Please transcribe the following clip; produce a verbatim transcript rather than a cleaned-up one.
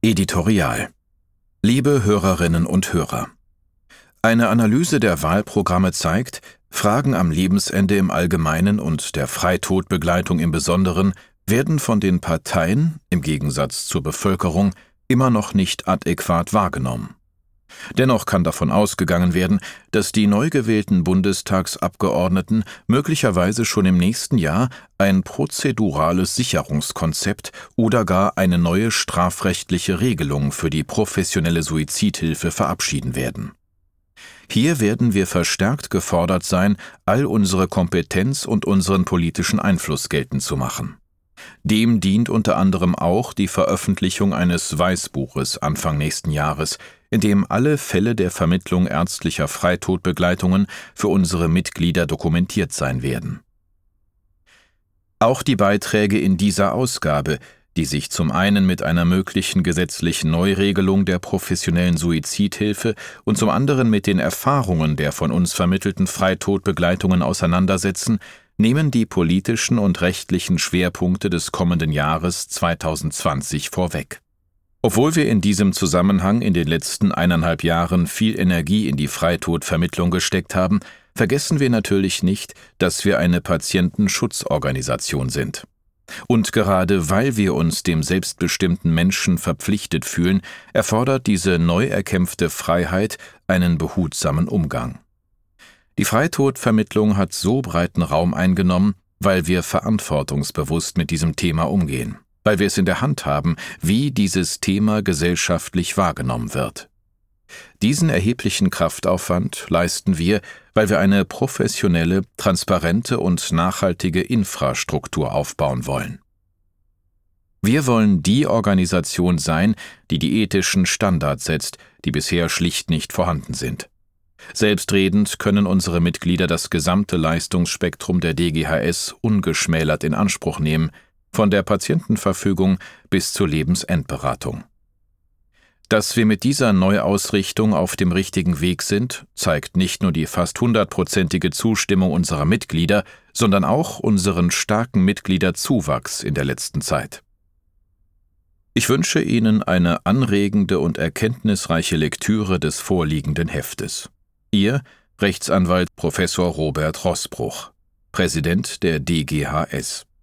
Editorial. Liebe Hörerinnen und Hörer, eine Analyse der Wahlprogramme zeigt, Fragen am Lebensende im Allgemeinen und der Freitodbegleitung im Besonderen werden von den Parteien, im Gegensatz zur Bevölkerung, immer noch nicht adäquat wahrgenommen. Dennoch kann davon ausgegangen werden, dass die neu gewählten Bundestagsabgeordneten möglicherweise schon im nächsten Jahr ein prozedurales Sicherungskonzept oder gar eine neue strafrechtliche Regelung für die professionelle Suizidhilfe verabschieden werden. Hier werden wir verstärkt gefordert sein, all unsere Kompetenz und unseren politischen Einfluss geltend zu machen. Dem dient unter anderem auch die Veröffentlichung eines Weißbuches Anfang nächsten Jahres, in dem alle Fälle der Vermittlung ärztlicher Freitodbegleitungen für unsere Mitglieder dokumentiert sein werden. Auch die Beiträge in dieser Ausgabe, die sich zum einen mit einer möglichen gesetzlichen Neuregelung der professionellen Suizidhilfe und zum anderen mit den Erfahrungen der von uns vermittelten Freitodbegleitungen auseinandersetzen, nehmen die politischen und rechtlichen Schwerpunkte des kommenden Jahres zweitausendzwanzig vorweg. Obwohl wir in diesem Zusammenhang in den letzten eineinhalb Jahren viel Energie in die Freitodvermittlung gesteckt haben, vergessen wir natürlich nicht, dass wir eine Patientenschutzorganisation sind. Und gerade weil wir uns dem selbstbestimmten Menschen verpflichtet fühlen, erfordert diese neu erkämpfte Freiheit einen behutsamen Umgang. Die Freitodvermittlung hat so breiten Raum eingenommen, weil wir verantwortungsbewusst mit diesem Thema umgehen, weil wir es in der Hand haben, wie dieses Thema gesellschaftlich wahrgenommen wird. Diesen erheblichen Kraftaufwand leisten wir, weil wir eine professionelle, transparente und nachhaltige Infrastruktur aufbauen wollen. Wir wollen die Organisation sein, die die ethischen Standards setzt, die bisher schlicht nicht vorhanden sind. Selbstredend können unsere Mitglieder das gesamte Leistungsspektrum der D G H S ungeschmälert in Anspruch nehmen, von der Patientenverfügung bis zur Lebensendberatung. Dass wir mit dieser Neuausrichtung auf dem richtigen Weg sind, zeigt nicht nur die fast hundertprozentige Zustimmung unserer Mitglieder, sondern auch unseren starken Mitgliederzuwachs in der letzten Zeit. Ich wünsche Ihnen eine anregende und erkenntnisreiche Lektüre des vorliegenden Heftes. Ihr Rechtsanwalt Professor Robert Roßbruch, Präsident der D G H S.